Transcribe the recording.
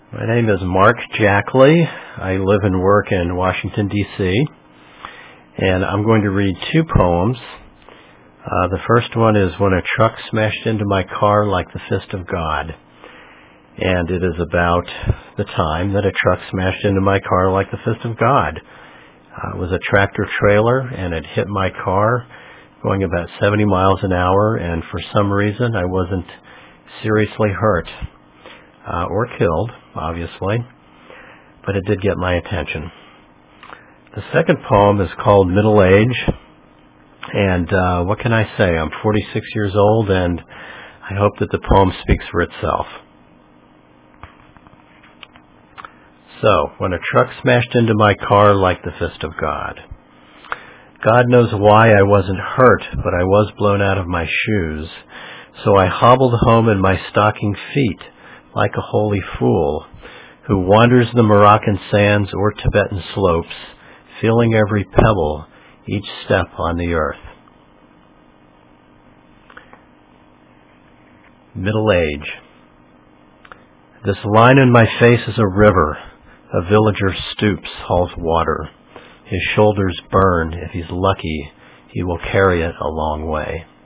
My name is Mark Jackley. I live and work in Washington, D.C., and I'm going to read two poems. The first one is When a Truck Smashed into My Car Like the Fist of God, and it is about the time that a truck smashed into my car like the fist of God. It was a tractor trailer, and it hit my car going about 70 miles an hour, and for some reason I wasn't seriously hurt or killed, obviously, but it did get my attention. The second poem is called Middle Age, and what can I say? I'm 46 years old, and I hope that the poem speaks for itself. So, when a truck smashed into my car like the fist of God. God knows why I wasn't hurt, but I was blown out of my shoes. So I hobbled home in my stocking feet like a holy fool who wanders the Moroccan sands or Tibetan slopes, feeling every pebble, each step on the earth. Middle Age. This line in my face is a river. A villager stoops, hauls water. His shoulders burn. If he's lucky, he will carry it a long way.